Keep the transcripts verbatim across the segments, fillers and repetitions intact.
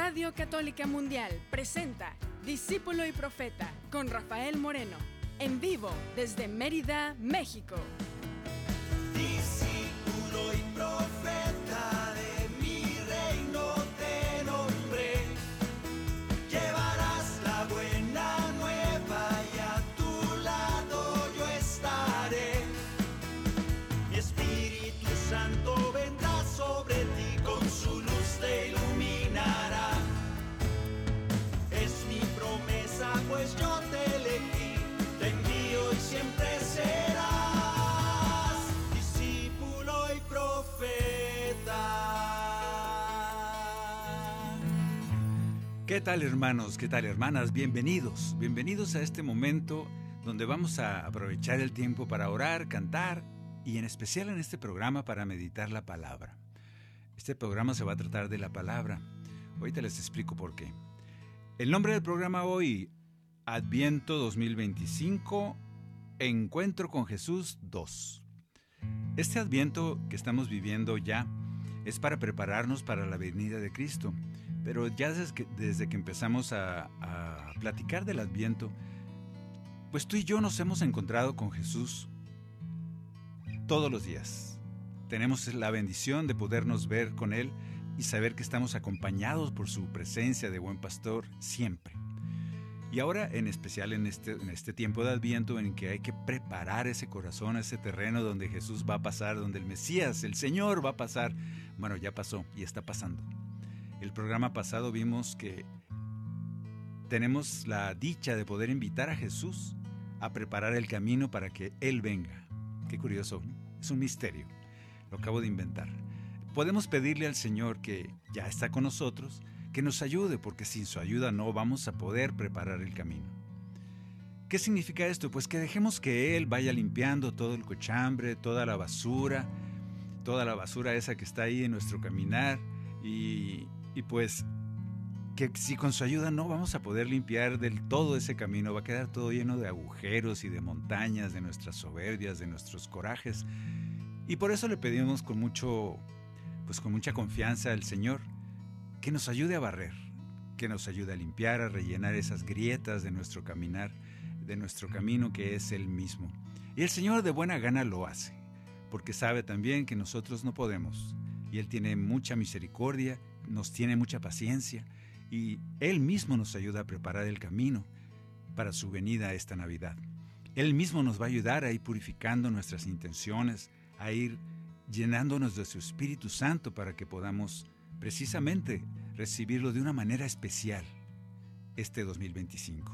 Radio Católica Mundial presenta Discípulo y Profeta con Rafael Moreno, en vivo desde Mérida, México. Discípulo y profeta de mi reino te nombré, llevarás la buena nueva y a tu lado yo estaré. Mi Espíritu Santo vendrá sobre ti, con su luz te iluminará. Es mi promesa, pues yo te elegí, te envío y siempre serás discípulo y profeta. ¿Qué tal, hermanos? ¿Qué tal, hermanas? Bienvenidos, bienvenidos a este momento donde vamos a aprovechar el tiempo para orar, cantar y en especial en este programa para meditar la palabra. Este programa se va a tratar de la palabra. Ahorita les explico por qué. El nombre del programa hoy, Adviento dos mil veinticinco, Encuentro con Jesús dos. Este Adviento que estamos viviendo ya es para prepararnos para la venida de Cristo. Pero ya desde que, desde que empezamos a, a platicar del Adviento, pues tú y yo nos hemos encontrado con Jesús todos los días. Tenemos la bendición de podernos ver con Él y saber que estamos acompañados por su presencia de buen pastor siempre. Y ahora, en especial en este, en este tiempo de Adviento en que hay que preparar ese corazón, ese terreno donde Jesús va a pasar, donde el Mesías, el Señor va a pasar. Bueno, ya pasó y está pasando. El programa pasado vimos que tenemos la dicha de poder invitar a Jesús a preparar el camino para que Él venga. Qué curioso, ¿no? Es un misterio. Lo acabo de inventar. Podemos pedirle al Señor, que ya está con nosotros, que nos ayude, porque sin su ayuda no vamos a poder preparar el camino. ¿Qué significa esto? Pues que dejemos que Él vaya limpiando todo el cochambre, toda la basura, toda la basura esa que está ahí en nuestro caminar, y, y pues que si con su ayuda no vamos a poder limpiar del todo ese camino, va a quedar todo lleno de agujeros y de montañas, de nuestras soberbias, de nuestros corajes. Y por eso le pedimos con mucho, pues con mucha confianza al Señor que nos ayude a barrer, que nos ayude a limpiar, a rellenar esas grietas de nuestro caminar, de nuestro camino que es Él mismo. Y el Señor de buena gana lo hace, porque sabe también que nosotros no podemos. Y Él tiene mucha misericordia, nos tiene mucha paciencia, y Él mismo nos ayuda a preparar el camino para su venida esta Navidad. Él mismo nos va a ayudar a ir purificando nuestras intenciones, a ir llenándonos de su Espíritu Santo para que podamos precisamente recibirlo de una manera especial este dos mil veinticinco.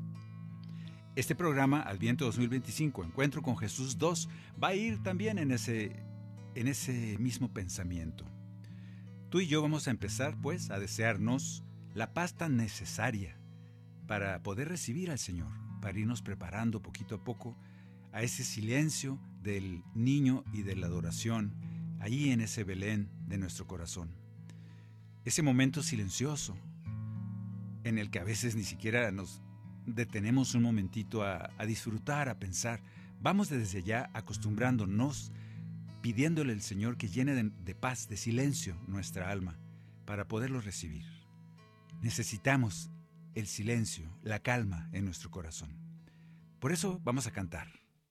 Este programa, Adviento dos mil veinticinco, Encuentro con Jesús dos, va a ir también en ese, en ese mismo pensamiento. Tú y yo vamos a empezar, pues, a desearnos la paz tan necesaria para poder recibir al Señor, para irnos preparando poquito a poco a ese silencio del niño y de la adoración, ahí en ese Belén de nuestro corazón. Ese momento silencioso, en el que a veces ni siquiera nos detenemos un momentito a, a disfrutar, a pensar. Vamos desde ya acostumbrándonos, pidiéndole al Señor que llene de, de paz, de silencio nuestra alma, para poderlo recibir. Necesitamos el silencio, la calma en nuestro corazón. Por eso vamos a cantar.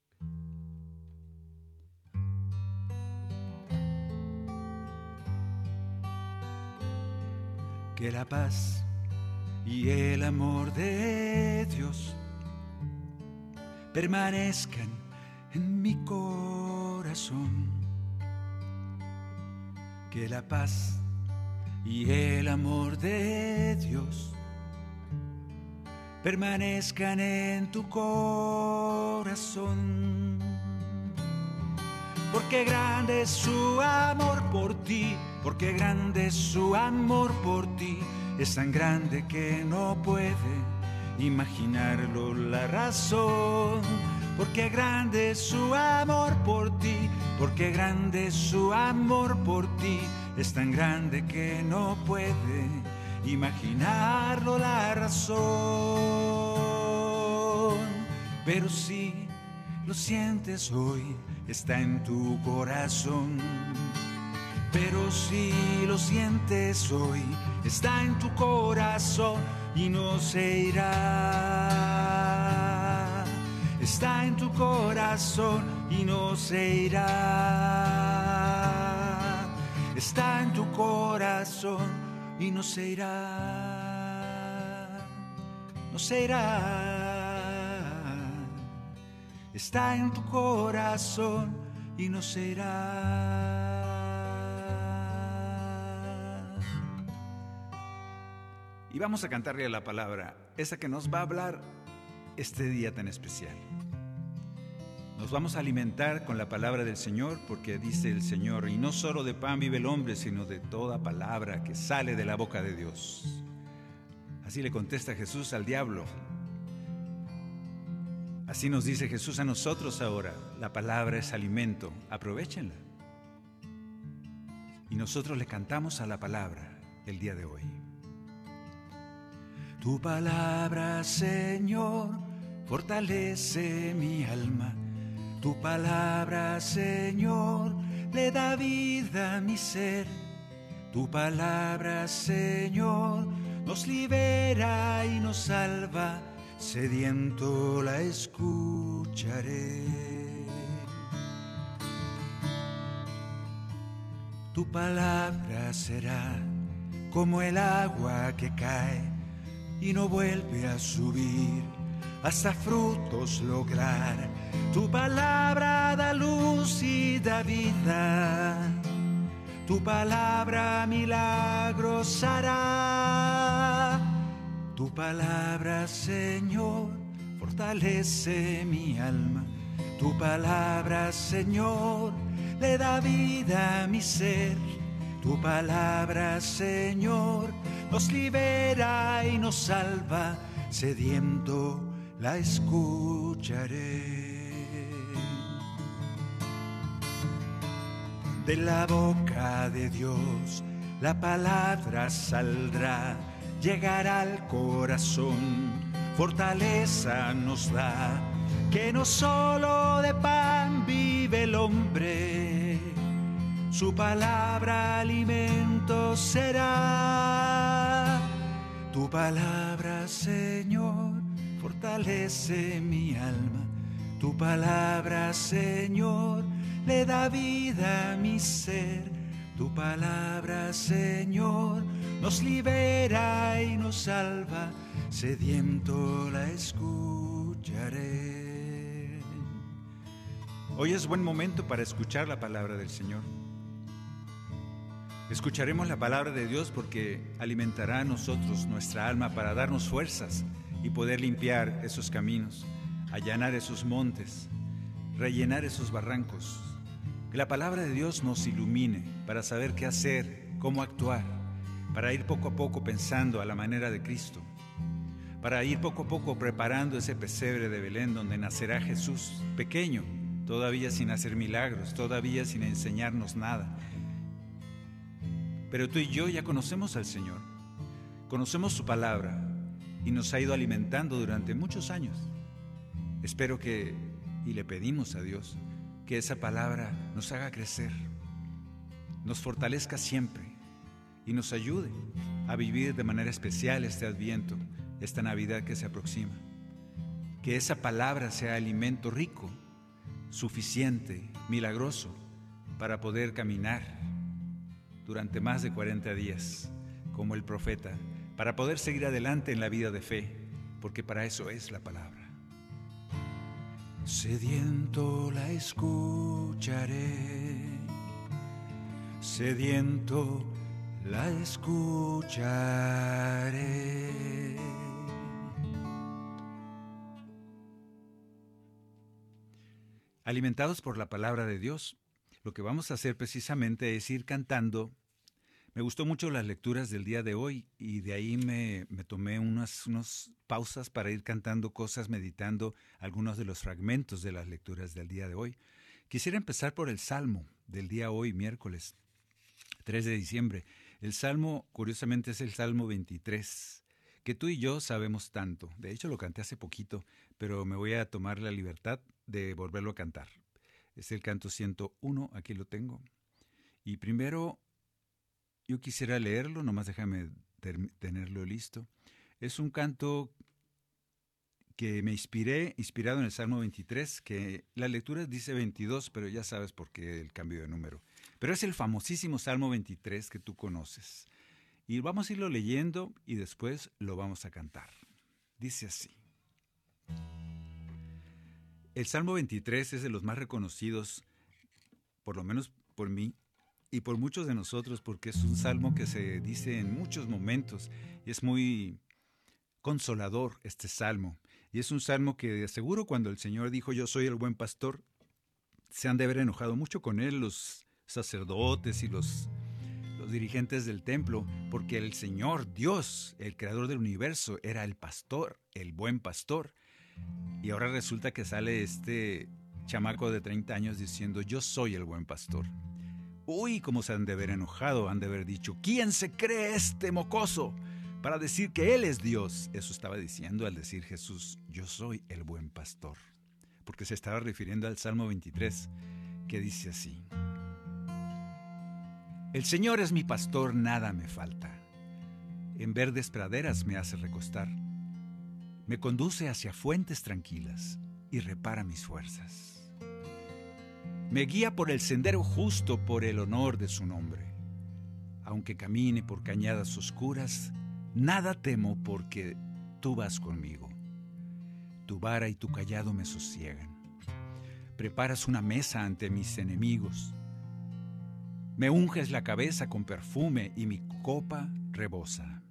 Que la paz y el amor de Dios permanezcan en mi corazón. Que la paz y el amor de Dios permanezcan en tu corazón. Porque grande es su amor por ti, porque grande es su amor por ti, es tan grande que no puede imaginarlo la razón. Porque grande es su amor por ti, porque grande es su amor por ti, es tan grande que no puede imaginarlo la razón. Pero si lo sientes hoy, está en tu corazón. Pero si lo sientes hoy, está en tu corazón y no se irá. Está en tu corazón y no se irá. Está en tu corazón y no se irá. No se irá. Está en tu corazón y no se irá. Y vamos a cantarle a la palabra, esa que nos va a hablar este día tan especial. Nos vamos a alimentar con la palabra del Señor, porque dice el Señor, y no solo de pan vive el hombre, sino de toda palabra que sale de la boca de Dios. Así le contesta Jesús al diablo. Así nos dice Jesús a nosotros ahora, la palabra es alimento, aprovéchenla. Y nosotros le cantamos a la palabra el día de hoy. Tu palabra, Señor, fortalece mi alma. Tu palabra, Señor, le da vida a mi ser. Tu palabra, Señor, nos libera y nos salva. Sediento la escucharé. Tu palabra será como el agua que cae y no vuelve a subir hasta frutos lograr. Tu palabra da luz y da vida. Tu palabra milagros hará. Tu palabra, Señor, fortalece mi alma. Tu palabra, Señor, le da vida a mi ser. Tu palabra, Señor, nos libera y nos salva. Sediento la escucharé. De la boca de Dios la palabra saldrá, llegará al corazón, fortaleza nos da, que no solo de pan vive el hombre, su palabra alimento será. Tu palabra, Señor, fortalece mi alma. Tu palabra, Señor, le da vida a mi ser. Tu palabra, Señor, nos libera y nos salva. Sediento la escucharé. Hoy es buen momento para escuchar la palabra del Señor. Escucharemos la palabra de Dios porque alimentará a nosotros nuestra alma para darnos fuerzas y poder limpiar esos caminos, allanar esos montes, rellenar esos barrancos. Que la palabra de Dios nos ilumine para saber qué hacer, cómo actuar, para ir poco a poco pensando a la manera de Cristo, para ir poco a poco preparando ese pesebre de Belén donde nacerá Jesús, pequeño, todavía sin hacer milagros, todavía sin enseñarnos nada. Pero tú y yo ya conocemos al Señor, conocemos su palabra y nos ha ido alimentando durante muchos años. Espero que, y le pedimos a Dios, que esa palabra nos haga crecer, nos fortalezca siempre y nos ayude a vivir de manera especial este Adviento, esta Navidad que se aproxima. Que esa palabra sea alimento rico, suficiente, milagroso, para poder caminar durante más de cuarenta días, como el profeta, para poder seguir adelante en la vida de fe, porque para eso es la palabra. Sediento la escucharé, sediento la escucharé. Alimentados por la palabra de Dios, lo que vamos a hacer precisamente es ir cantando. Me gustó mucho las lecturas del día de hoy y de ahí me, me tomé unas, unas pausas para ir cantando cosas, meditando algunos de los fragmentos de las lecturas del día de hoy. Quisiera empezar por el Salmo del día hoy, miércoles tres de diciembre. El Salmo, curiosamente, es el Salmo veintitrés, que tú y yo sabemos tanto. De hecho, lo canté hace poquito, pero me voy a tomar la libertad de volverlo a cantar. Es el canto ciento uno, aquí lo tengo. Y primero yo quisiera leerlo, nomás déjame ter- tenerlo listo. Es un canto que me inspiré, inspirado en el Salmo veintitrés, que la lectura dice veintidós, pero ya sabes por qué el cambio de número. Pero es el famosísimo Salmo veintitrés que tú conoces. Y vamos a irlo leyendo y después lo vamos a cantar. Dice así. El Salmo veintitrés es de los más reconocidos, por lo menos por mí, y por muchos de nosotros, porque es un salmo que se dice en muchos momentos, y es muy consolador este salmo. Y es un salmo que de seguro cuando el Señor dijo, yo soy el buen pastor, se han de haber enojado mucho con él los sacerdotes y los, los dirigentes del templo, porque el Señor, Dios, el creador del universo, era el pastor, el buen pastor. Y ahora resulta que sale este chamaco de treinta años diciendo, yo soy el buen pastor. Uy, cómo se han de haber enojado, han de haber dicho, ¿quién se cree este mocoso para decir que Él es Dios? Eso estaba diciendo al decir Jesús, yo soy el buen pastor. Porque se estaba refiriendo al Salmo veintitrés, que dice así. El Señor es mi pastor, nada me falta. En verdes praderas me hace recostar. Me conduce hacia fuentes tranquilas y repara mis fuerzas. Me guía por el sendero justo por el honor de su nombre. Aunque camine por cañadas oscuras, nada temo porque tú vas conmigo. Tu vara y tu cayado me sosiegan. Preparas una mesa ante mis enemigos. Me unges la cabeza con perfume y mi copa rebosa.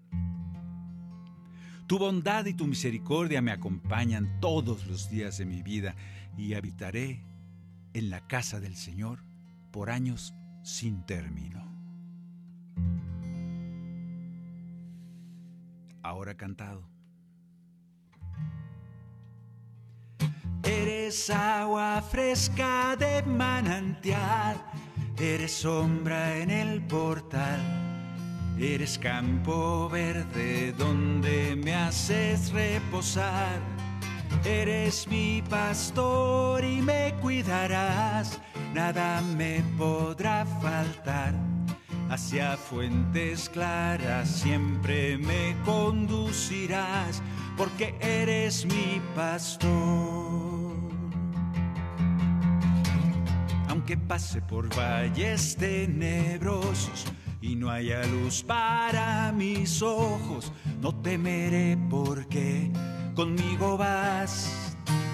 Tu bondad y tu misericordia me acompañan todos los días de mi vida y habitaré en la casa del Señor por años sin término. Ahora cantado. Eres agua fresca de manantial, eres sombra en el portal, eres campo verde donde me haces reposar. Eres mi pastor y me cuidarás, nada me podrá faltar. Hacia fuentes claras siempre me conducirás, porque eres mi pastor. Aunque pase por valles tenebrosos y no haya luz para mis ojos, no temeré porque conmigo vas.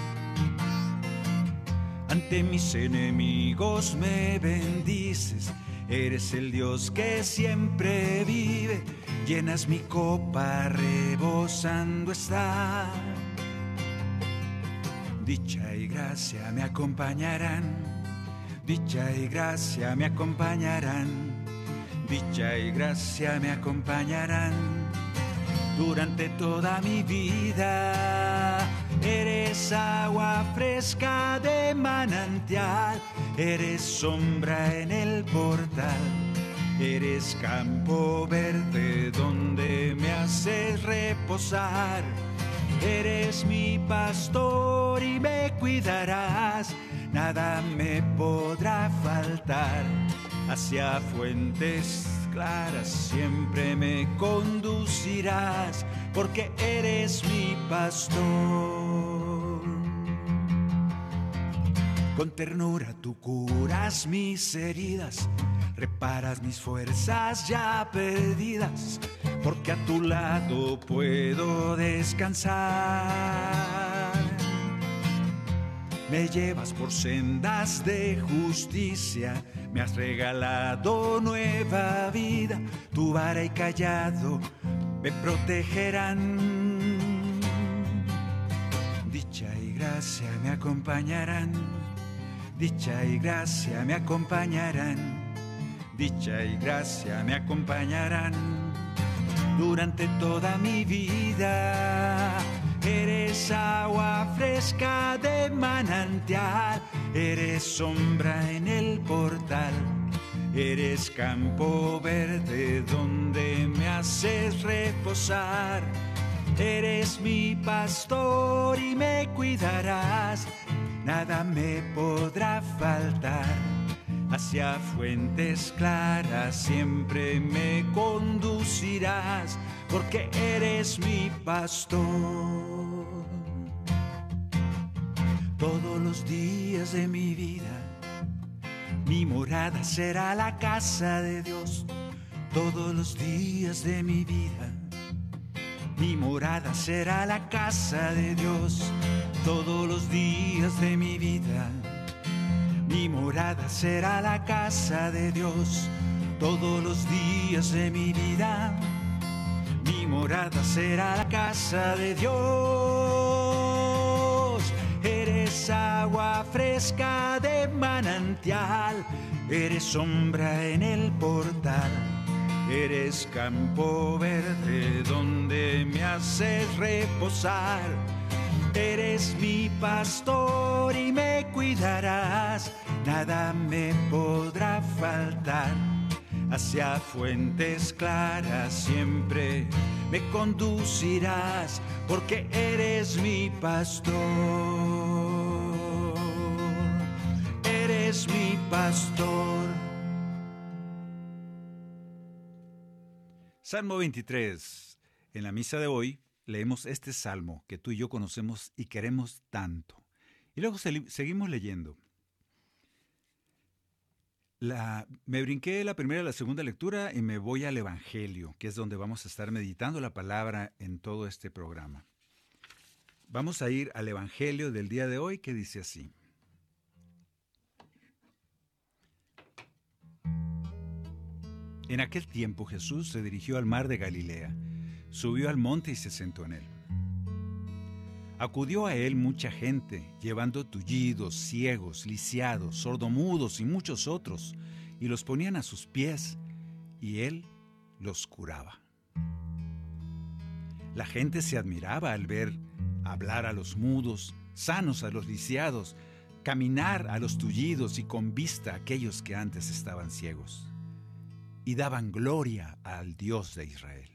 Ante mis enemigos me bendices, eres el Dios que siempre vive, llenas mi copa, rebosando está. Dicha y gracia me acompañarán, dicha y gracia me acompañarán, dicha y gracia me acompañarán durante toda mi vida. Eres agua fresca de manantial, eres sombra en el portal, eres campo verde donde me haces reposar. Eres mi pastor y me cuidarás, nada me podrá faltar. Hacia fuentes claras siempre me conducirás, porque eres mi pastor. Con ternura tú curas mis heridas, reparas mis fuerzas ya perdidas, porque a tu lado puedo descansar. Me llevas por sendas de justicia, me has regalado nueva vida, tu vara y cayado me protegerán. Dicha y gracia me acompañarán, dicha y gracia me acompañarán, dicha y gracia me acompañarán durante toda mi vida. Eres agua fresca de manantial, eres sombra en el portal, eres campo verde donde me haces reposar. Eres mi pastor y me cuidarás, nada me podrá faltar. hacia fuentes claras siempre me conducirás, porque eres mi pastor. Todos los días de mi vida, mi morada será la casa de Dios. Todos los días de mi vida, mi morada será la casa de Dios. Todos los días de mi vida, mi morada será la casa de Dios. Todos los días de mi vida, mi morada será la casa de Dios. Eres agua fresca de manantial, eres sombra en el portal, eres campo verde donde me haces reposar. Eres mi pastor y me cuidarás, nada me podrá faltar. Hacia fuentes claras siempre me conducirás, porque eres mi pastor. Eres mi pastor. Salmo veintitrés. En la misa de hoy leemos este salmo que tú y yo conocemos y queremos tanto. Y luego se- seguimos leyendo. La, me brinqué la primera y la segunda lectura y me voy al Evangelio, que es donde vamos a estar meditando la palabra en todo este programa. Vamos a ir al Evangelio del día de hoy, que dice así. En aquel tiempo Jesús se dirigió al mar de Galilea, subió al monte y se sentó en él. Acudió a él mucha gente, llevando tullidos, ciegos, lisiados, sordomudos y muchos otros, y los ponían a sus pies, y él los curaba. La gente se admiraba al ver hablar a los mudos, sanos a los lisiados, caminar a los tullidos y con vista a aquellos que antes estaban ciegos, y daban gloria al Dios de Israel.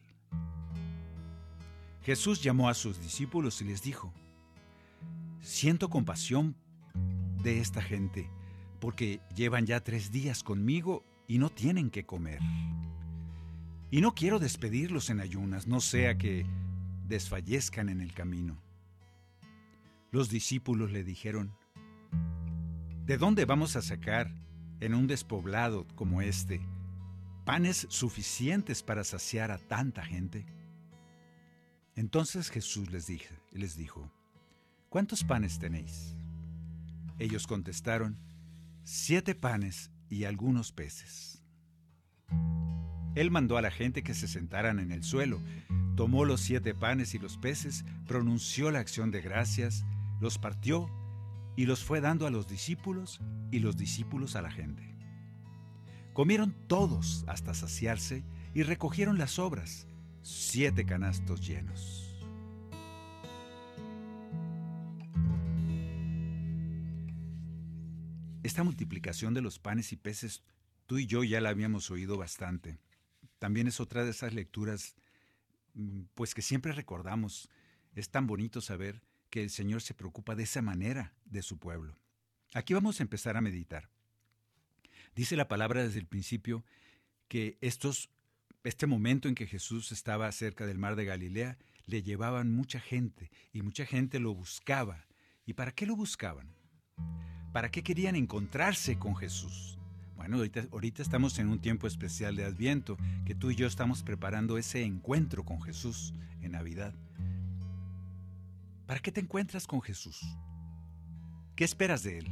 Jesús llamó a sus discípulos y les dijo: siento compasión de esta gente, porque llevan ya tres días conmigo y no tienen qué comer. Y no quiero despedirlos en ayunas, no sea que desfallezcan en el camino. Los discípulos le dijeron: ¿de dónde vamos a sacar, en un despoblado como este, panes suficientes para saciar a tanta gente? Entonces Jesús les dijo, les dijo: ¿cuántos panes tenéis? Ellos contestaron: siete panes y algunos peces. Él mandó a la gente que se sentaran en el suelo, tomó los siete panes y los peces, pronunció la acción de gracias, los partió y los fue dando a los discípulos y los discípulos a la gente. Comieron todos hasta saciarse y recogieron las sobras, siete canastos llenos. Esta multiplicación de los panes y peces, tú y yo ya la habíamos oído bastante. También es otra de esas lecturas, pues que siempre recordamos. Es tan bonito saber que el Señor se preocupa de esa manera de su pueblo. Aquí vamos a empezar a meditar. Dice la palabra desde el principio que estos Este momento en que Jesús estaba cerca del mar de Galilea, le llevaban mucha gente y mucha gente lo buscaba. ¿Y para qué lo buscaban? ¿Para qué querían encontrarse con Jesús? Bueno, ahorita, ahorita estamos en un tiempo especial de Adviento, que tú y yo estamos preparando ese encuentro con Jesús en Navidad. ¿Para qué te encuentras con Jesús? ¿Qué esperas de Él?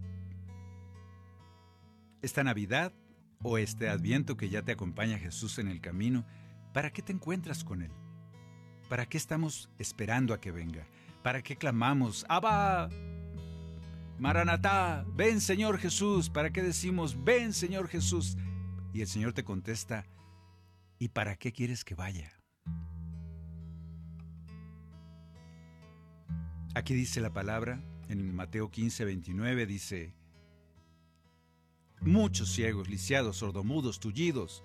Esta Navidad o este Adviento que ya te acompaña Jesús en el camino, ¿para qué te encuentras con Él? ¿Para qué estamos esperando a que venga? ¿Para qué clamamos, Abba, Maranatá, ven Señor Jesús? ¿Para qué decimos, ven Señor Jesús? Y el Señor te contesta, ¿y para qué quieres que vaya? Aquí dice la palabra, en Mateo quince, veintinueve, dice: muchos ciegos, lisiados, sordomudos, tullidos,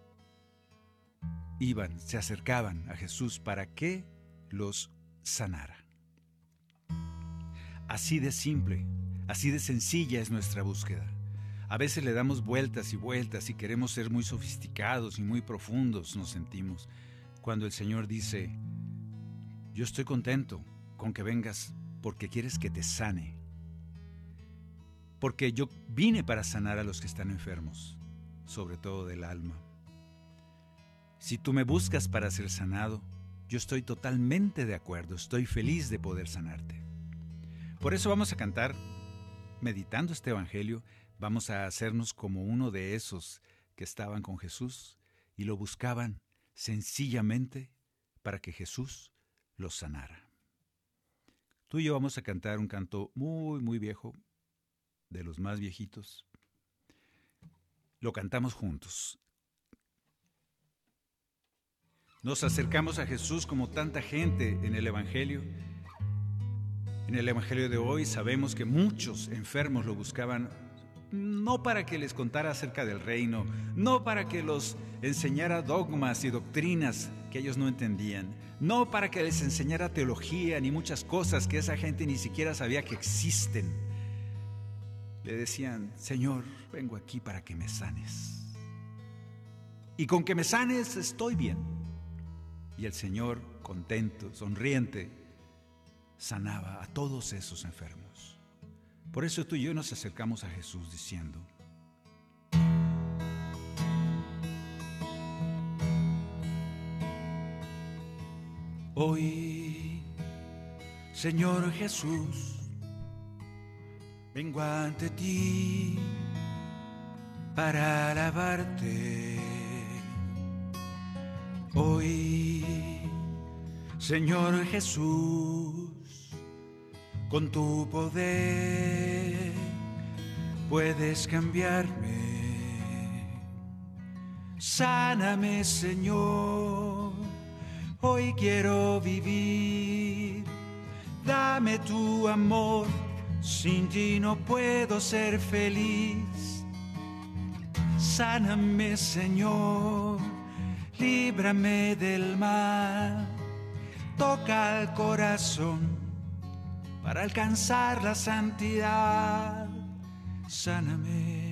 iban, se acercaban a Jesús para que los sanara. Así de simple, así de sencilla es nuestra búsqueda. A veces le damos vueltas y vueltas y queremos ser muy sofisticados y muy profundos, nos sentimos, cuando el Señor dice: yo estoy contento con que vengas porque quieres que te sane. Porque yo vine para sanar a los que están enfermos, sobre todo del alma. Si tú me buscas para ser sanado, yo estoy totalmente de acuerdo, estoy feliz de poder sanarte. Por eso vamos a cantar, meditando este evangelio, vamos a hacernos como uno de esos que estaban con Jesús y lo buscaban sencillamente para que Jesús los sanara. Tú y yo vamos a cantar un canto muy, muy viejo, de los más viejitos. Lo cantamos juntos. Nos acercamos a Jesús como tanta gente en el Evangelio. En el Evangelio de hoy sabemos que muchos enfermos lo buscaban no para que les contara acerca del reino, no para que los enseñara dogmas y doctrinas que ellos no entendían, no para que les enseñara teología ni muchas cosas que esa gente ni siquiera sabía que existen. Le decían: Señor, vengo aquí para que me sanes. Y con que me sanes estoy bien. Y el Señor, contento, sonriente, sanaba a todos esos enfermos. Por eso tú y yo nos acercamos a Jesús diciendo: hoy, Señor Jesús, vengo ante ti para alabarte. Hoy, Señor Jesús, con tu poder puedes cambiarme. Sáname, Señor, hoy quiero vivir. Dame tu amor, sin ti no puedo ser feliz. Sáname, Señor, líbrame del mal. Toca el corazón para alcanzar la santidad. Sáname.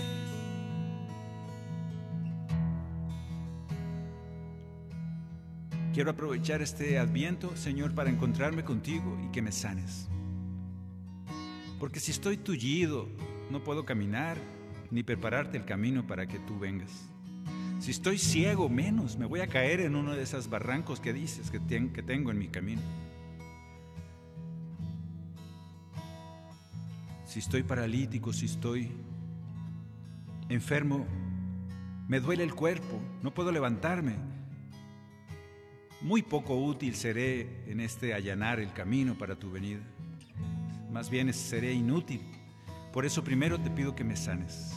Quiero aprovechar este Adviento, Señor, para encontrarme contigo y que me sanes. Porque si estoy tullido, no puedo caminar ni prepararte el camino para que tú vengas. Si estoy ciego, menos me voy a caer en uno de esos barrancos que dices que, ten, que tengo en mi camino. Si estoy paralítico, si estoy enfermo, me duele el cuerpo, no puedo levantarme. Muy poco útil seré en este allanar el camino para tu venida. Más bien seré inútil. Por eso primero te pido que me sanes.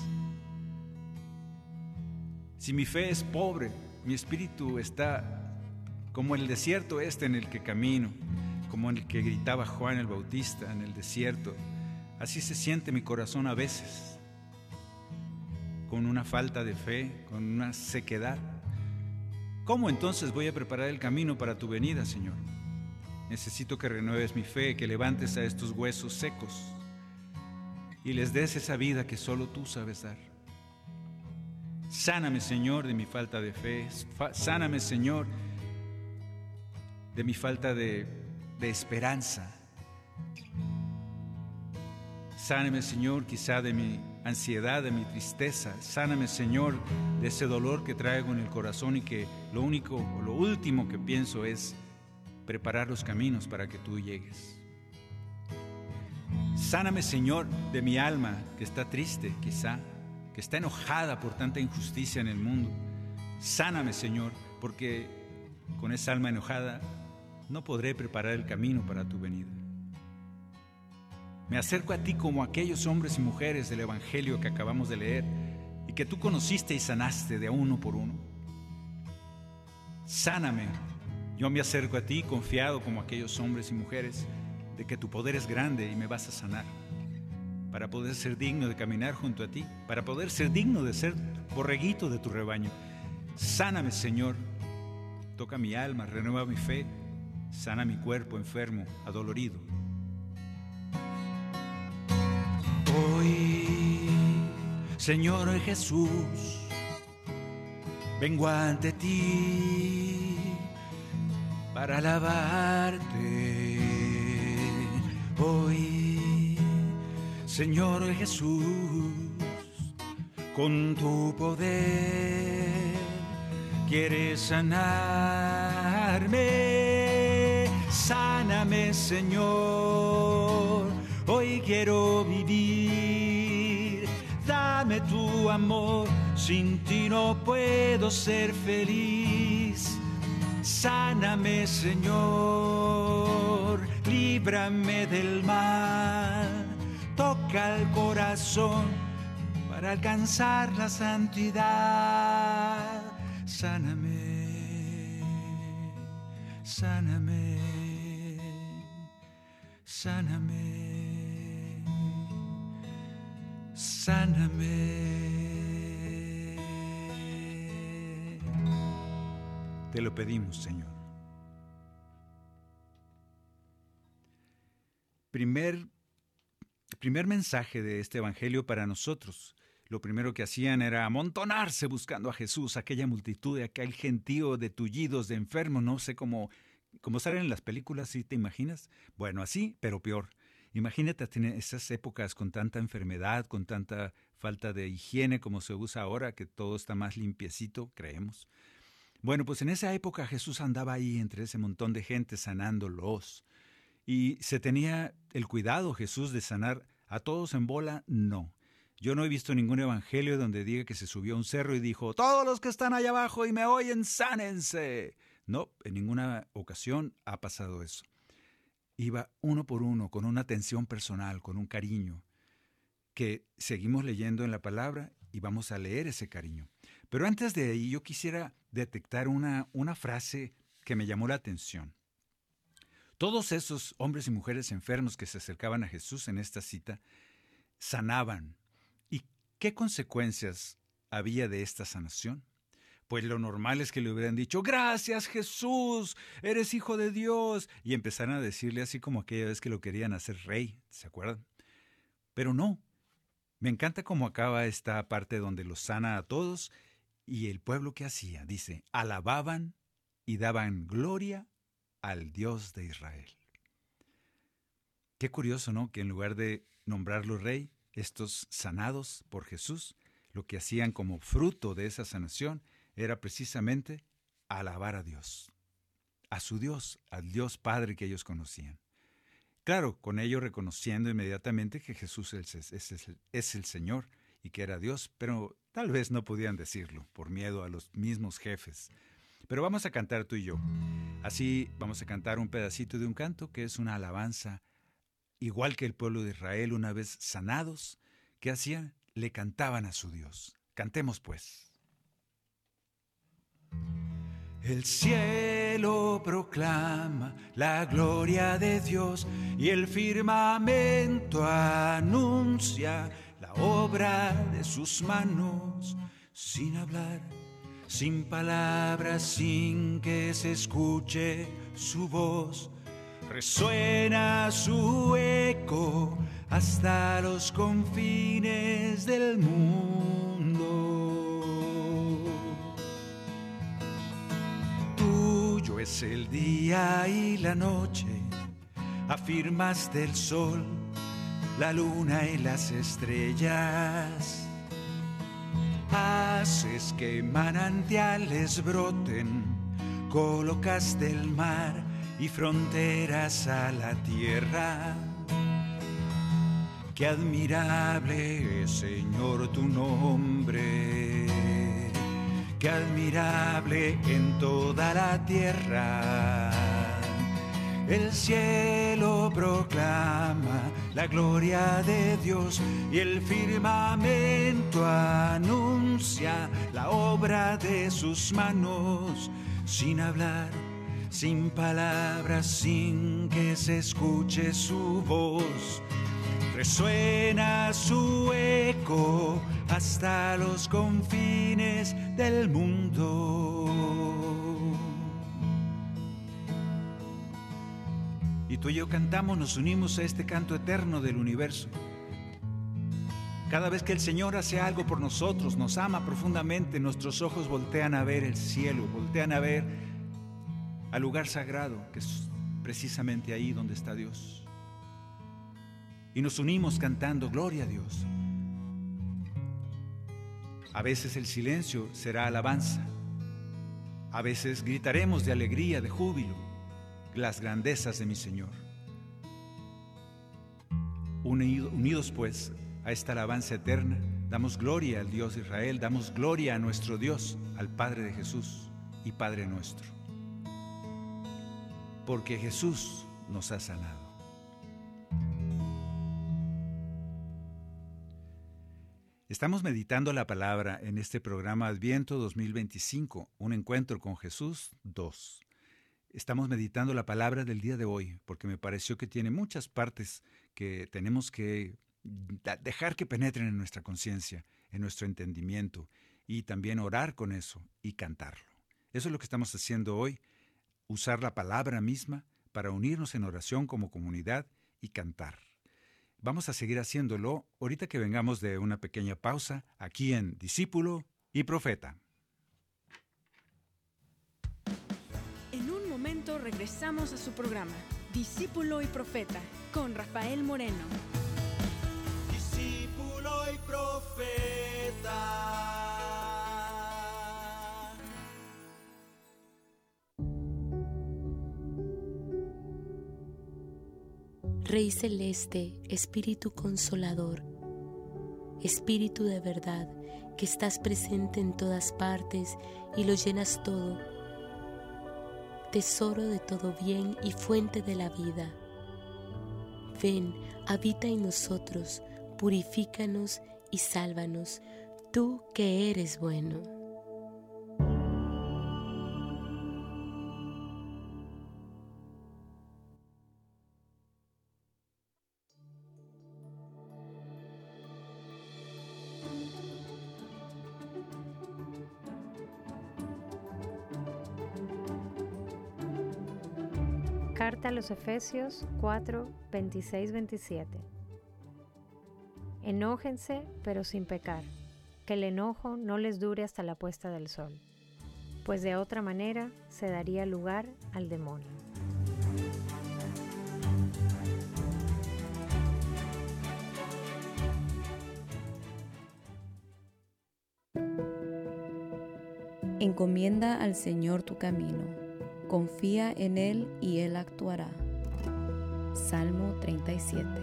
Si mi fe es pobre, mi espíritu está como el desierto este en el que camino, como en el que gritaba Juan el Bautista en el desierto. Así se siente mi corazón a veces, con una falta de fe, con una sequedad. ¿Cómo entonces voy a preparar el camino para tu venida, Señor? Necesito que renueves mi fe, que levantes a estos huesos secos y les des esa vida que solo tú sabes dar. Sáname, Señor, de mi falta de fe. Sáname, Señor, de mi falta de, de esperanza. Sáname, Señor, quizá de mi ansiedad, de mi tristeza. Sáname, Señor, de ese dolor que traigo en el corazón y que lo único o lo último que pienso es preparar los caminos para que tú llegues. Sáname, Señor, de mi alma que está triste, quizá, que está enojada por tanta injusticia en el mundo. Sáname, Señor, porque con esa alma enojada no podré preparar el camino para tu venida. Me acerco a ti como aquellos hombres y mujeres del Evangelio que acabamos de leer y que tú conociste y sanaste de uno por uno. Sáname. Yo me acerco a ti confiado como aquellos hombres y mujeres de que tu poder es grande y me vas a sanar para poder ser digno de caminar junto a ti, para poder ser digno de ser borreguito de tu rebaño. Sáname, Señor. Toca mi alma, renueva mi fe, sana mi cuerpo enfermo, adolorido. Hoy, Señor Jesús, vengo ante ti para alabarte hoy. Señor Jesús, con tu poder quieres sanarme. Sáname, Señor, hoy quiero vivir. Dame tu amor, sin ti no puedo ser feliz. Sáname, Señor, líbrame del mal. Toca el corazón para alcanzar la santidad. Sáname, sáname, sáname, sáname. Te lo pedimos, Señor. Primer, primer mensaje de este evangelio para nosotros. Lo primero que hacían era amontonarse buscando a Jesús, aquella multitud, aquel gentío de tullidos, de enfermos, no sé cómo, cómo salen en las películas, ¿sí te imaginas? Bueno, así, pero peor. Imagínate esas épocas con tanta enfermedad, con tanta falta de higiene como se usa ahora, que todo está más limpiecito, creemos. Bueno, pues en esa época Jesús andaba ahí entre ese montón de gente sanándolos. ¿Y se tenía el cuidado Jesús de sanar a todos en bola? No. Yo no he visto ningún evangelio donde diga que se subió a un cerro y dijo, todos los que están allá abajo y me oyen, sánense. No, en ninguna ocasión ha pasado eso. Iba uno por uno, con una atención personal, con un cariño, que seguimos leyendo en la palabra y vamos a leer ese cariño. Pero antes de ahí yo quisiera detectar una, una frase que me llamó la atención. Todos esos hombres y mujeres enfermos que se acercaban a Jesús en esta cita, sanaban. ¿Y qué consecuencias había de esta sanación? Pues lo normal es que le hubieran dicho, gracias Jesús, eres hijo de Dios, y empezaran a decirle así como aquella vez que lo querían hacer rey, ¿se acuerdan? Pero no, me encanta cómo acaba esta parte donde los sana a todos, y el pueblo que hacía, dice, alababan y daban gloria al Dios de Israel. Qué curioso, ¿no? Que en lugar de nombrarlo rey, estos sanados por Jesús, lo que hacían como fruto de esa sanación era precisamente alabar a Dios, a su Dios, al Dios Padre que ellos conocían. Claro, con ello reconociendo inmediatamente que Jesús es, es, es, es el Señor y que era Dios, pero tal vez no podían decirlo por miedo a los mismos jefes. Pero vamos a cantar tú y yo. Así vamos a cantar un pedacito de un canto que es una alabanza, igual que el pueblo de Israel una vez sanados, ¿qué hacían? Le cantaban a su Dios. Cantemos pues. El cielo proclama la gloria de Dios y el firmamento anuncia la obra de sus manos. Sin hablar, sin palabras, sin que se escuche su voz, resuena su eco hasta los confines del mundo. Tuyo es el día y la noche, afirmaste el sol, la luna y las estrellas. Haces que manantiales broten, colocaste el mar y fronteras a la tierra. Qué admirable es, Señor, tu nombre, qué admirable en toda la tierra. El cielo proclama la gloria de Dios y el firmamento anuncia la obra de sus manos. Sin hablar, sin palabras, sin que se escuche su voz, resuena su eco hasta los confines del mundo. Y tú y yo cantamos, nos unimos a este canto eterno del universo. Cada vez que el Señor hace algo por nosotros, nos ama profundamente, nuestros ojos voltean a ver el cielo, voltean a ver al lugar sagrado, que es precisamente ahí donde está Dios. Y nos unimos cantando gloria a Dios. A veces el silencio será alabanza. A veces gritaremos de alegría, de júbilo, las grandezas de mi Señor. Unidos pues a esta alabanza eterna, damos gloria al Dios de Israel, damos gloria a nuestro Dios, al Padre de Jesús y Padre nuestro. Porque Jesús nos ha sanado. Estamos meditando la palabra en este programa Adviento dos mil veinticinco, un encuentro con Jesús dos. Estamos meditando la palabra del día de hoy porque me pareció que tiene muchas partes que tenemos que dejar que penetren en nuestra conciencia, en nuestro entendimiento, y también orar con eso y cantarlo. Eso es lo que estamos haciendo hoy, usar la palabra misma para unirnos en oración como comunidad y cantar. Vamos a seguir haciéndolo ahorita que vengamos de una pequeña pausa aquí en Discípulo y Profeta. En un momento regresamos a su programa, Discípulo y Profeta, con Rafael Moreno. Discípulo y Profeta. Rey celeste, Espíritu consolador, Espíritu de verdad, que estás presente en todas partes y lo llenas todo, tesoro de todo bien y fuente de la vida. Ven, habita en nosotros, purifícanos y sálvanos, tú que eres bueno. Carta a los Efesios cuatro, veintiséis veintisiete. Enójense, pero sin pecar, que el enojo no les dure hasta la puesta del sol, pues de otra manera se daría lugar al demonio. Encomienda al Señor tu camino. Confía en Él y Él actuará. Salmo treinta y siete.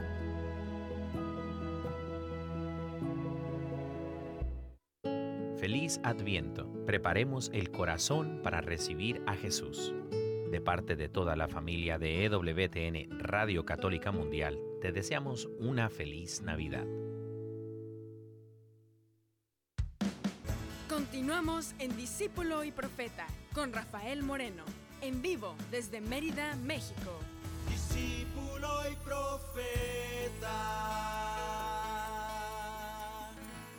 Feliz Adviento. Preparemos el corazón para recibir a Jesús. De parte de toda la familia de E W T N Radio Católica Mundial, te deseamos una feliz Navidad. Continuamos en Discípulo y Profeta con Rafael Moreno, en vivo desde Mérida, México. Discípulo y Profeta.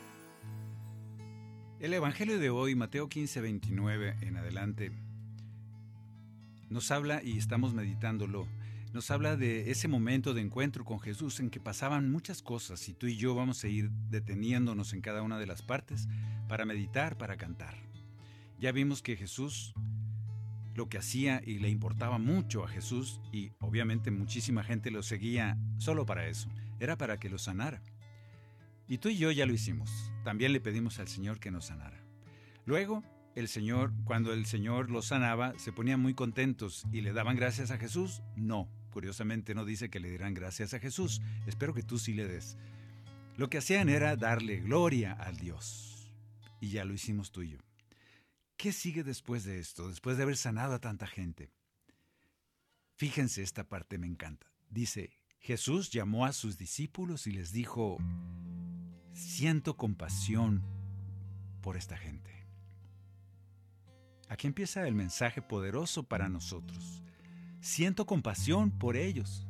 El Evangelio de hoy, Mateo quince, veintinueve en adelante, nos habla, y estamos meditándolo, nos habla de ese momento de encuentro con Jesús en que pasaban muchas cosas, y tú y yo vamos a ir deteniéndonos en cada una de las partes para meditar, para cantar. Ya vimos que Jesús, lo que hacía y le importaba mucho a Jesús, y obviamente muchísima gente lo seguía solo para eso, era para que lo sanara. Y tú y yo ya lo hicimos, también le pedimos al Señor que nos sanara. Luego, el Señor, cuando el Señor los sanaba, se ponían muy contentos y le daban gracias a Jesús. No, curiosamente no dice que le dieran gracias a Jesús, espero que tú sí le des. Lo que hacían era darle gloria al Dios, y ya lo hicimos tú y yo. ¿Qué sigue después de esto, después de haber sanado a tanta gente? Fíjense, esta parte me encanta. Dice, Jesús llamó a sus discípulos y les dijo, siento compasión por esta gente. Aquí empieza el mensaje poderoso para nosotros. Siento compasión por ellos.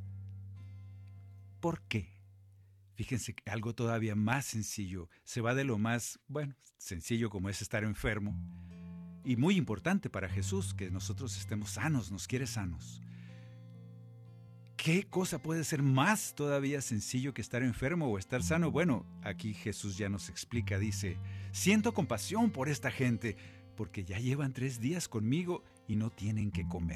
¿Por qué? Fíjense que algo todavía más sencillo. Se va de lo más, bueno, sencillo como es estar enfermo. Y muy importante para Jesús que nosotros estemos sanos, nos quiere sanos. ¿qué cosa puede ser más todavía sencillo que estar enfermo o estar sano? Bueno, aquí Jesús ya nos explica, dice, siento compasión por esta gente, porque ya llevan tres días conmigo y no tienen que comer.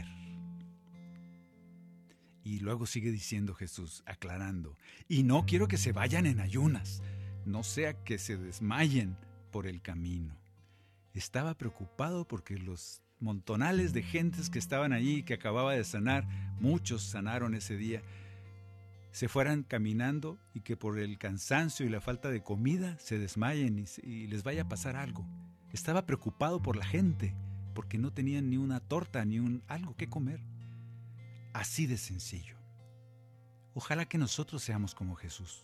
Y luego sigue diciendo Jesús, aclarando, y no quiero que se vayan en ayunas, no sea que se desmayen por el camino. Estaba preocupado porque los montonales de gentes que estaban allí, que acababa de sanar, muchos sanaron ese día, se fueran caminando y que por el cansancio y la falta de comida se desmayen y, y les vaya a pasar algo. Estaba preocupado por la gente, porque no tenían ni una torta ni un algo que comer. Así de sencillo. Ojalá que nosotros seamos como Jesús.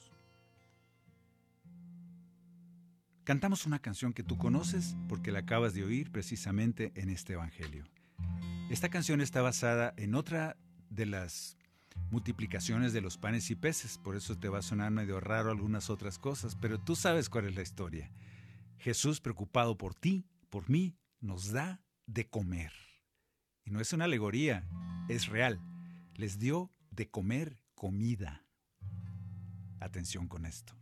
Cantamos una canción que tú conoces porque la acabas de oír precisamente en este evangelio. Esta canción está basada en otra de las multiplicaciones de los panes y peces, por eso te va a sonar medio raro algunas otras cosas, pero tú sabes cuál es la historia. Jesús, preocupado por ti, por mí, nos da de comer. Y no es una alegoría, es real. Les dio de comer comida. Atención con esto.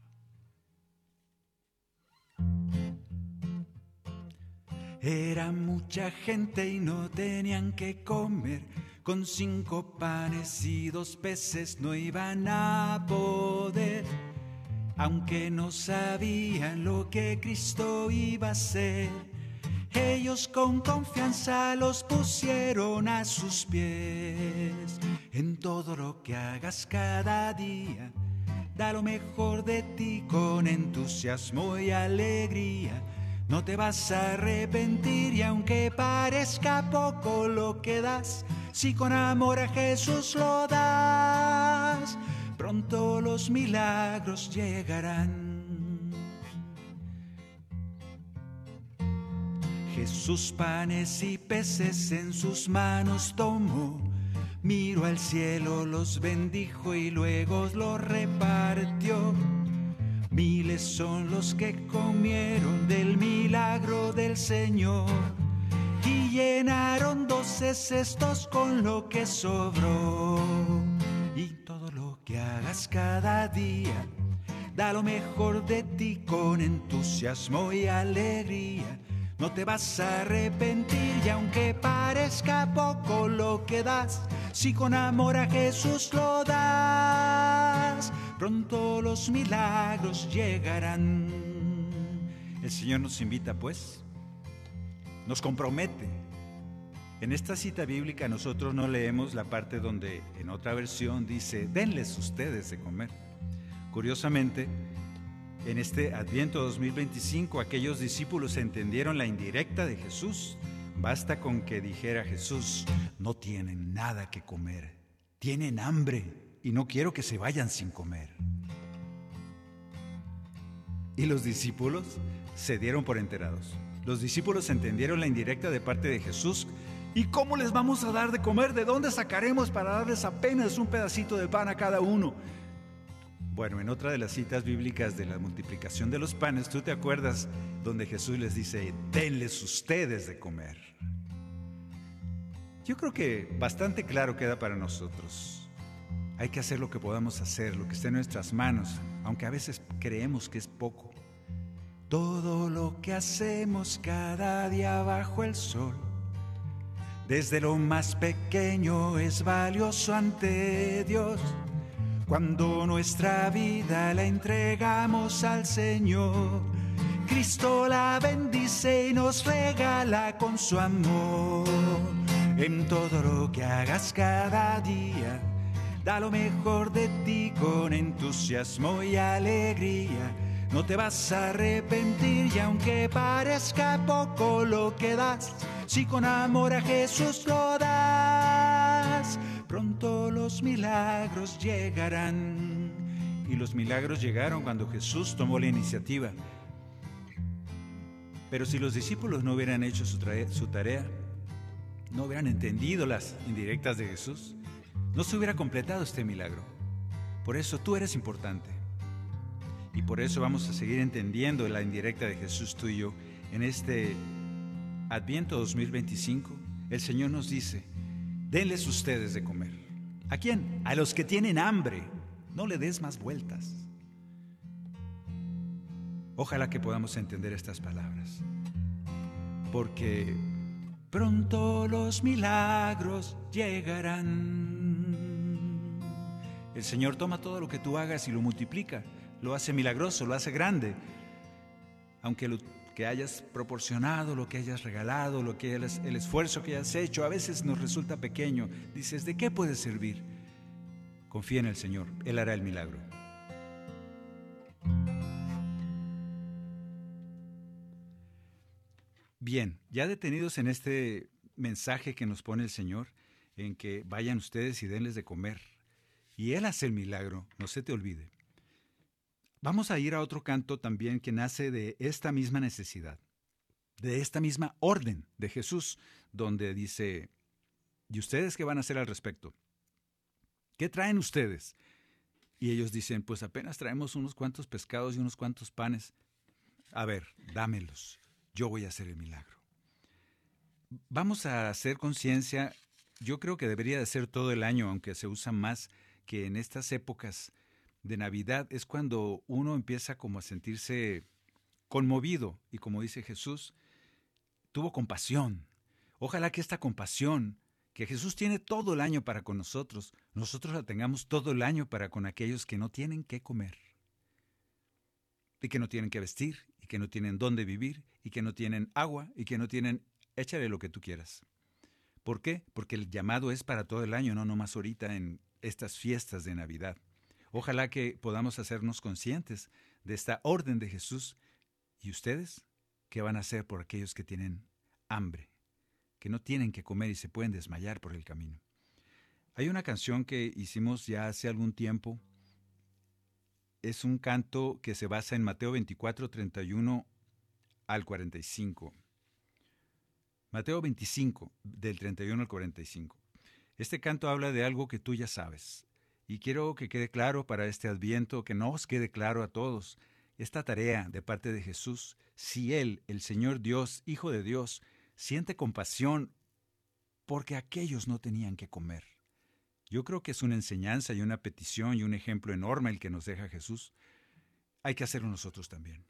Era mucha gente y no tenían que comer. Con cinco panes y dos peces no iban a poder. Aunque no sabían lo que Cristo iba a hacer, ellos con confianza los pusieron a sus pies. En todo lo que hagas cada día, da lo mejor de ti con entusiasmo y alegría. No te vas a arrepentir y aunque parezca poco lo que das, si con amor a Jesús lo das, pronto los milagros llegarán. Jesús panes y peces en sus manos tomó, miró al cielo, los bendijo y luego los repartió. Miles son los que comieron del milagro del Señor y llenaron doce cestos con lo que sobró. Y todo lo que hagas cada día, da lo mejor de ti con entusiasmo y alegría. No te vas a arrepentir y aunque parezca poco lo que das, si con amor a Jesús lo das, pronto los milagros llegarán. El Señor nos invita, pues, nos compromete. En esta cita bíblica nosotros no leemos la parte donde en otra versión dice, denles ustedes de comer. Curiosamente, en este Adviento dos mil veinticinco, aquellos discípulos entendieron la indirecta de Jesús. Basta con que dijera Jesús, no tienen nada que comer, tienen hambre y no quiero que se vayan sin comer. Y los discípulos se dieron por enterados. Los discípulos entendieron la indirecta de parte de Jesús. ¿Y cómo les vamos a dar de comer? ¿De dónde sacaremos para darles apenas un pedacito de pan a cada uno? Bueno, en otra de las citas bíblicas de la multiplicación de los panes, ¿tú te acuerdas donde Jesús les dice, denles ustedes de comer? Yo creo que bastante claro queda para nosotros. Hay que hacer lo que podamos hacer, lo que esté en nuestras manos, aunque a veces creemos que es poco. Todo lo que hacemos cada día bajo el sol, desde lo más pequeño es valioso ante Dios. Cuando nuestra vida la entregamos al Señor, Cristo la bendice y nos regala con su amor. En todo lo que hagas cada día, da lo mejor de ti con entusiasmo y alegría. No te vas a arrepentir y aunque parezca poco lo que das, si con amor a Jesús lo das, pronto los milagros llegarán. Y los milagros llegaron cuando Jesús tomó la iniciativa. Pero si los discípulos no hubieran hecho su, su tarea, no hubieran entendido las indirectas de Jesús, no se hubiera completado este milagro. Por eso tú eres importante. Y por eso vamos a seguir entendiendo la indirecta de Jesús tú y yo. En este Adviento dos mil veinticinco, el Señor nos dice, denles ustedes de comer. ¿A quién? A los que tienen hambre. No le des más vueltas. Ojalá que podamos entender estas palabras, porque pronto los milagros llegarán. El Señor toma todo lo que tú hagas y lo multiplica, lo hace milagroso, lo hace grande. Aunque lo que hayas proporcionado, lo que hayas regalado, lo que hayas, el esfuerzo que hayas hecho, a veces nos resulta pequeño. Dices, ¿de qué puede servir? Confía en el Señor, Él hará el milagro. Bien, ya detenidos en este mensaje que nos pone el Señor, en que vayan ustedes y denles de comer, y Él hace el milagro, no se te olvide. Vamos a ir a otro canto también que nace de esta misma necesidad, de esta misma orden de Jesús, donde dice, ¿y ustedes qué van a hacer al respecto? ¿Qué traen ustedes? Y ellos dicen, pues apenas traemos unos cuantos pescados y unos cuantos panes. A ver, dámelos. Yo voy a hacer el milagro. Vamos a hacer conciencia, yo creo que debería de ser todo el año, aunque se usa más que en estas épocas de Navidad, es cuando uno empieza como a sentirse conmovido y como dice Jesús, tuvo compasión. Ojalá que esta compasión que Jesús tiene todo el año para con nosotros, nosotros la tengamos todo el año para con aquellos que no tienen qué comer, y que no tienen que vestir, y que no tienen dónde vivir, y que no tienen agua, y que no tienen, échale lo que tú quieras. ¿Por qué? Porque el llamado es para todo el año, no nomás ahorita en estas fiestas de Navidad. Ojalá que podamos hacernos conscientes de esta orden de Jesús. ¿Y ustedes qué van a hacer por aquellos que tienen hambre, que no tienen que comer y se pueden desmayar por el camino? Hay una canción que hicimos ya hace algún tiempo. Es un canto que se basa en Mateo veinticuatro, treinta y uno al cuarenta y cinco. Mateo veinticinco, del treinta y uno al cuarenta y cinco. Este canto habla de algo que tú ya sabes. Y quiero que quede claro para este Adviento, que nos quede claro a todos, esta tarea de parte de Jesús. Si Él, el Señor Dios, Hijo de Dios, siente compasión porque aquellos no tenían que comer. Yo creo que es una enseñanza y una petición y un ejemplo enorme el que nos deja Jesús. Hay que hacerlo nosotros también.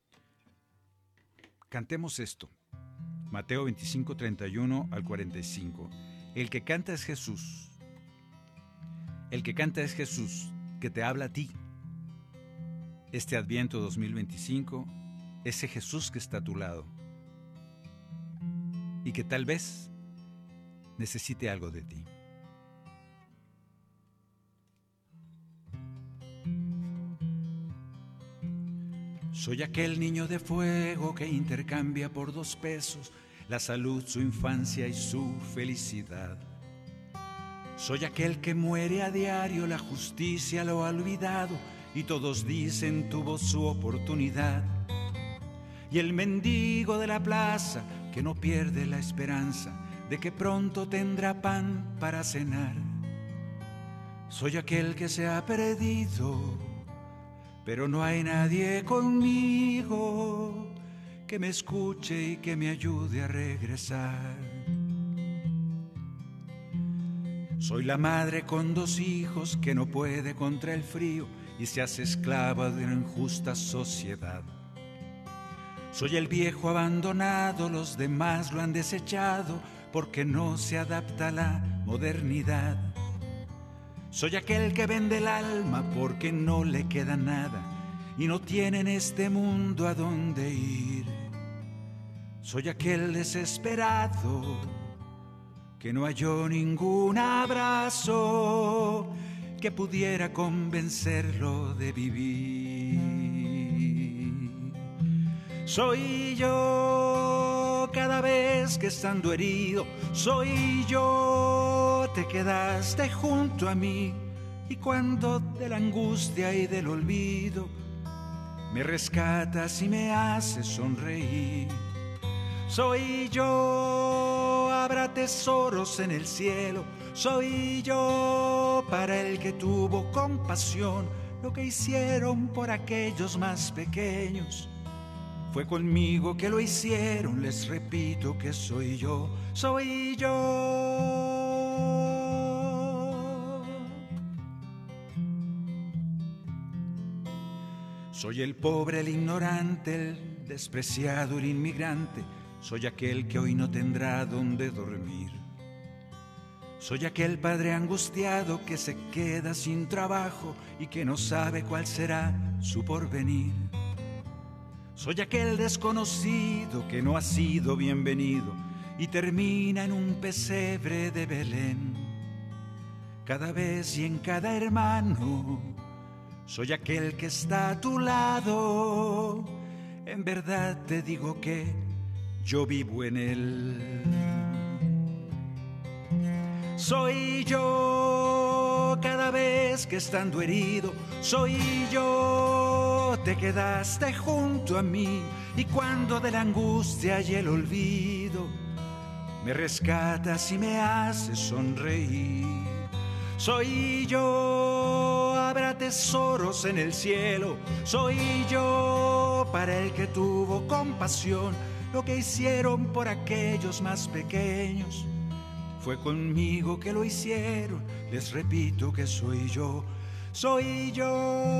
Cantemos esto. Mateo veinticinco, treinta y uno al cuarenta y cinco. El que canta es Jesús. El que canta es Jesús, que te habla a ti. Este Adviento dos mil veinticinco, ese Jesús que está a tu lado y que tal vez necesite algo de ti. Soy aquel niño de fuego que intercambia por dos pesos la salud, su infancia y su felicidad. Soy aquel que muere a diario, la justicia lo ha olvidado y todos dicen tuvo su oportunidad. Y el mendigo de la plaza que no pierde la esperanza de que pronto tendrá pan para cenar. Soy aquel que se ha perdido, pero no hay nadie conmigo que me escuche y que me ayude a regresar. Soy la madre con dos hijos que no puede contra el frío y se hace esclava de una injusta sociedad. Soy el viejo abandonado, los demás lo han desechado porque no se adapta a la modernidad. Soy aquel que vende el alma porque no le queda nada y no tiene en este mundo a dónde ir. Soy aquel desesperado que no halló ningún abrazo que pudiera convencerlo de vivir. Soy yo cada vez que estando herido, soy yo, te quedaste junto a mí y cuando de la angustia y del olvido me rescatas y me haces sonreír. Soy yo, habrá tesoros en el cielo, soy yo para el que tuvo compasión. Lo que hicieron por aquellos más pequeños fue conmigo que lo hicieron, les repito que soy yo, soy yo. Soy el pobre, el ignorante, el despreciado, el inmigrante. Soy aquel que hoy no tendrá donde dormir. Soy aquel padre angustiado que se queda sin trabajo y que no sabe cuál será su porvenir. Soy aquel desconocido que no ha sido bienvenido y termina en un pesebre de Belén. Cada vez y en cada hermano, soy aquel que está a tu lado. En verdad te digo que yo vivo en él. Soy yo cada vez que estando herido, soy yo, te quedaste junto a mí y cuando de la angustia y el olvido me rescatas y me haces sonreír. Soy yo, habrá tesoros en el cielo, soy yo para el que tuvo compasión. Lo que hicieron por aquellos más pequeños fue conmigo que lo hicieron. Les repito que soy yo, soy yo.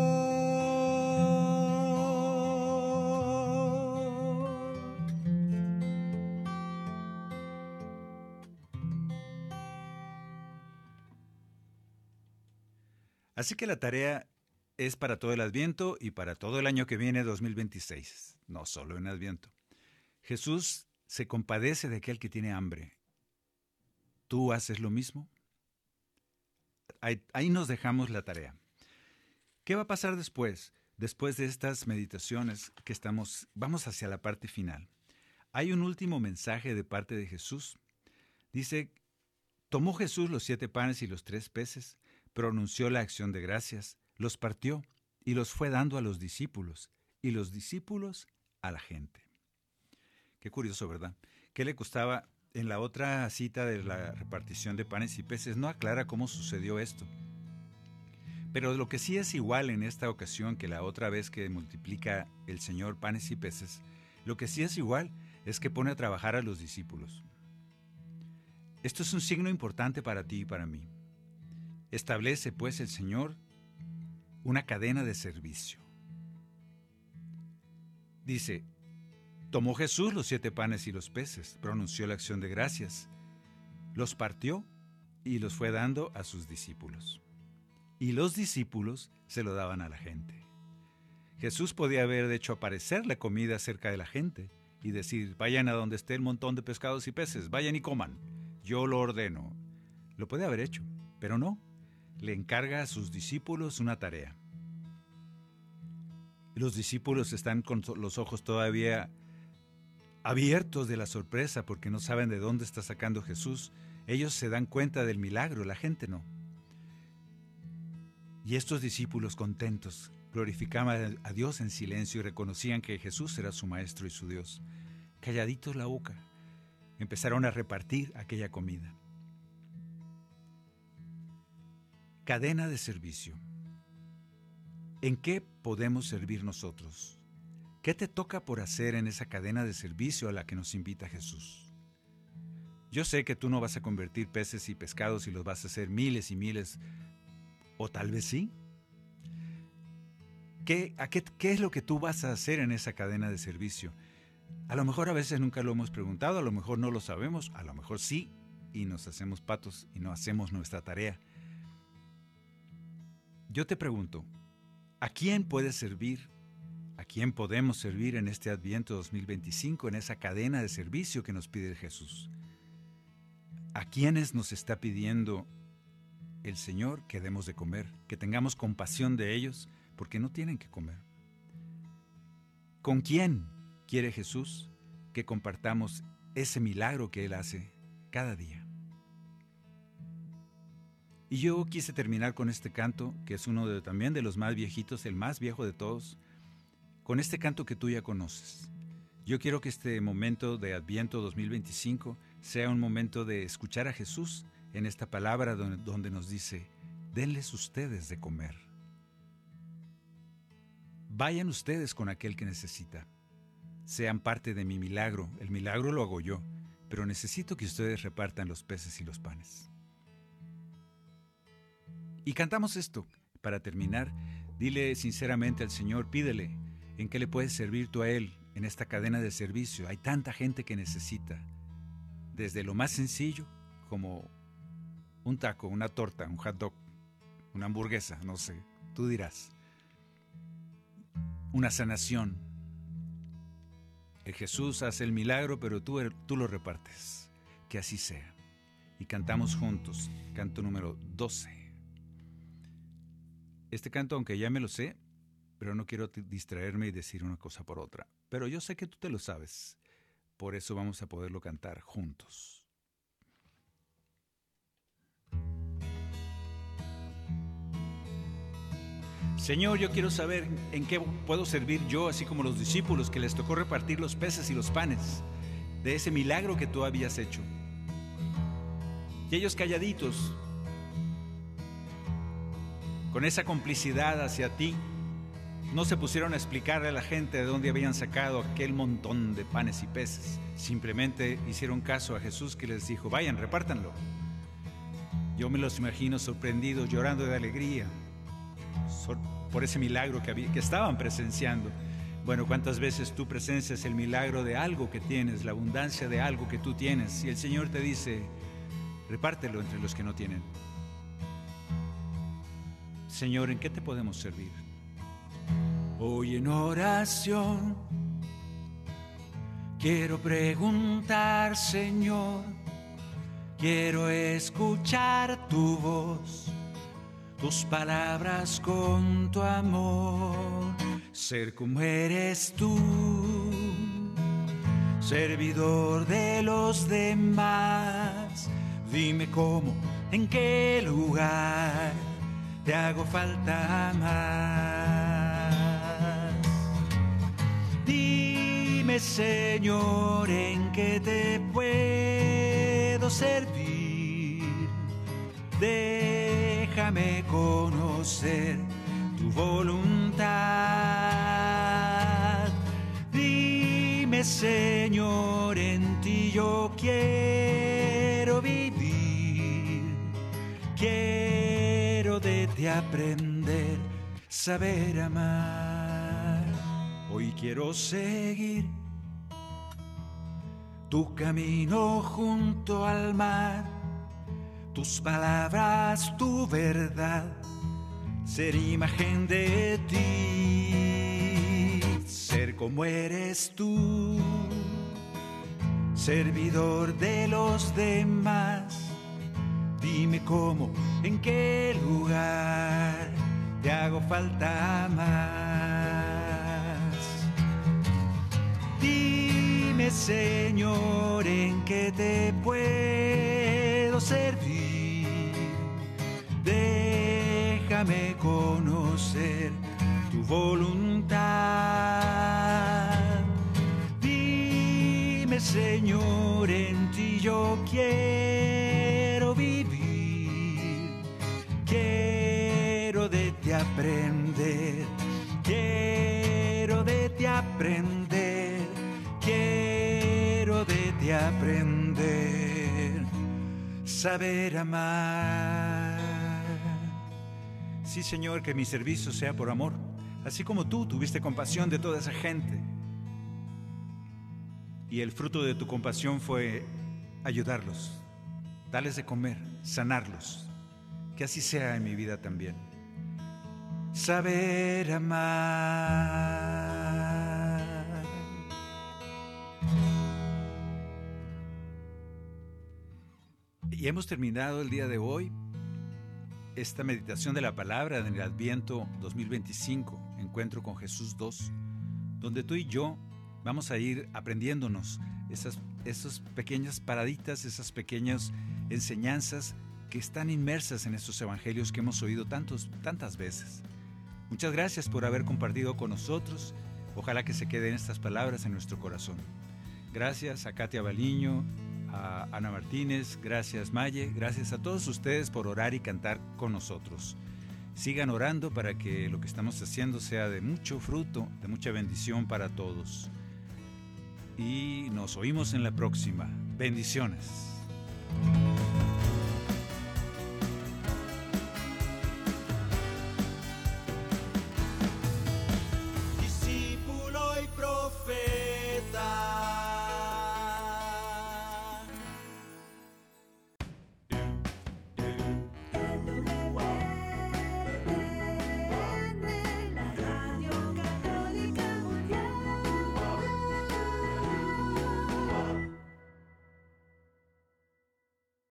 Así que la tarea es para todo el Adviento y para todo el año que viene, dos mil veintiséis, no solo en Adviento. Jesús se compadece de aquel que tiene hambre. ¿Tú haces lo mismo? Ahí, ahí nos dejamos la tarea. ¿Qué va a pasar después? Después de estas meditaciones que estamos, vamos hacia la parte final. Hay un último mensaje de parte de Jesús. Dice, tomó Jesús los siete panes y los tres peces, pronunció la acción de gracias, los partió y los fue dando a los discípulos, y los discípulos a la gente. Qué curioso, ¿verdad? ¿Qué le costaba? En la otra cita de la repartición de panes y peces no aclara cómo sucedió esto. Pero lo que sí es igual en esta ocasión que la otra vez que multiplica el Señor panes y peces, lo que sí es igual es que pone a trabajar a los discípulos. Esto es un signo importante para ti y para mí. Establece, pues, el Señor una cadena de servicio. Dice, tomó Jesús los siete panes y los peces, pronunció la acción de gracias, los partió y los fue dando a sus discípulos. Y los discípulos se lo daban a la gente. Jesús podía haber hecho aparecer la comida cerca de la gente y decir, vayan a donde esté el montón de pescados y peces, vayan y coman, yo lo ordeno. Lo podía haber hecho, pero no. Le encarga a sus discípulos una tarea. Los discípulos están con los ojos todavía abiertos de la sorpresa porque no saben de dónde está sacando Jesús. Ellos se dan cuenta del milagro, la gente no. Y estos discípulos contentos glorificaban a Dios en silencio y reconocían que Jesús era su maestro y su Dios. Calladitos la boca, empezaron a repartir aquella comida. Cadena de servicio. ¿En qué podemos servir nosotros? ¿Qué te toca por hacer en esa cadena de servicio a la que nos invita Jesús? Yo sé que tú no vas a convertir peces y pescados y los vas a hacer miles y miles, o tal vez sí. ¿Qué, a qué, ¿Qué es lo que tú vas a hacer en esa cadena de servicio? A lo mejor a veces nunca lo hemos preguntado, a lo mejor no lo sabemos, a lo mejor sí, y nos hacemos patos y no hacemos nuestra tarea. Yo te pregunto, ¿a quién puedes servir? ¿A quién podemos servir en este Adviento dos mil veinticinco, en esa cadena de servicio que nos pide Jesús? ¿A quiénes nos está pidiendo el Señor que demos de comer, que tengamos compasión de ellos porque no tienen que comer? ¿Con quién quiere Jesús que compartamos ese milagro que Él hace cada día? Y yo quise terminar con este canto, que es uno de, también de los más viejitos, el más viejo de todos, con este canto que tú ya conoces. Yo quiero que este momento de Adviento dos mil veinticinco sea un momento de escuchar a Jesús en esta palabra donde, donde nos dice, denles ustedes de comer. Vayan ustedes con aquel que necesita. Sean parte de mi milagro. El milagro lo hago yo, pero necesito que ustedes repartan los peces y los panes. Y cantamos esto para terminar Dile sinceramente al Señor, pídele en qué le puedes servir tú a Él en esta cadena de servicio. Hay tanta gente que necesita, desde lo más sencillo como un taco, una torta, un hot dog, una hamburguesa, no sé, tú dirás, una sanación. El Jesús hace el milagro, pero tú, tú lo repartes. Que así sea. Y cantamos juntos, canto número doce. Este canto, aunque ya me lo sé, pero no quiero distraerme y decir una cosa por otra. Pero yo sé que tú te lo sabes, por eso vamos a poderlo cantar juntos. Señor, yo quiero saber en qué puedo servir yo, así como los discípulos que les tocó repartir los peces y los panes de ese milagro que tú habías hecho. Y ellos calladitos, con esa complicidad hacia ti, no se pusieron a explicarle a la gente de dónde habían sacado aquel montón de panes y peces. Simplemente hicieron caso a Jesús, que les dijo, vayan, repártanlo. Yo me los imagino sorprendidos, llorando de alegría por ese milagro que, había, que estaban presenciando. Bueno, ¿cuántas veces tú presencias el milagro de algo que tienes, la abundancia de algo que tú tienes? Y el Señor te dice, repártelo entre los que no tienen. Señor, ¿en qué te podemos servir? Hoy en oración quiero preguntar, Señor, quiero escuchar tu voz, tus palabras con tu amor, ser como eres tú, servidor de los demás. Dime cómo, en qué lugar te hago falta más. Dime, Señor, en qué te puedo servir. Déjame conocer tu voluntad. Dime, Señor, en ti yo quiero vivir. Quiero de ti aprender, saber amar. Hoy quiero seguir tu camino junto al mar, tus palabras, tu verdad, ser imagen de ti, ser como eres tú, servidor de los demás. Dime cómo, en qué lugar te hago falta más. Dime, Señor, en qué te puedo servir. Déjame conocer tu voluntad. Dime, Señor, en ti yo quiero vivir. Quiero de ti aprender. Quiero de ti aprender. Quiero de ti aprender. Saber amar. Sí, Señor, que mi servicio sea por amor, así como tú tuviste compasión de toda esa gente. Y el fruto de tu compasión fue ayudarlos, darles de comer, sanarlos. Que así sea en mi vida también. Saber amar. Y hemos terminado el día de hoy esta meditación de la palabra en el Adviento dos mil veinticinco, Encuentro con Jesús dos, donde tú y yo vamos a ir aprendiéndonos esas, esas pequeñas paraditas, esas pequeñas enseñanzas que están inmersas en estos evangelios que hemos oído tantos, tantas veces. Muchas gracias por haber compartido con nosotros. Ojalá que se queden estas palabras en nuestro corazón. Gracias a Katia Baliño, a Ana Martínez, gracias Maye, gracias a todos ustedes por orar y cantar con nosotros. Sigan orando para que lo que estamos haciendo sea de mucho fruto, de mucha bendición para todos. Y nos oímos en la próxima. Bendiciones.